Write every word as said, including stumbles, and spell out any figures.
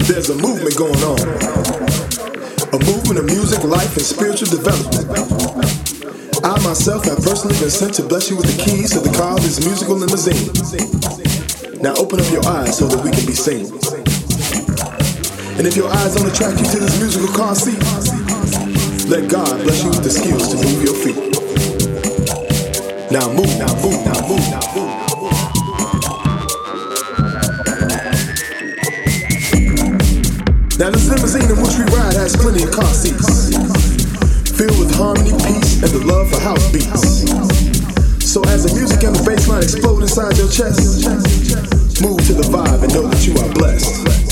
There's a movement going on. A movement of music, life, and spiritual development. I myself have personally been sent to bless you with the keys to the car of this musical limousine. Now open up your eyes so that we can be seen. And if your eyes don't attract you to this musical car seat, let God bless you with the skills to move your feet. Now move, now move, now move, now move. Now this limousine in which we ride has plenty of car seats, filled with harmony, peace, and the love for house beats. So as the music and the bass line explode inside your chest, move to the vibe and know that you are blessed.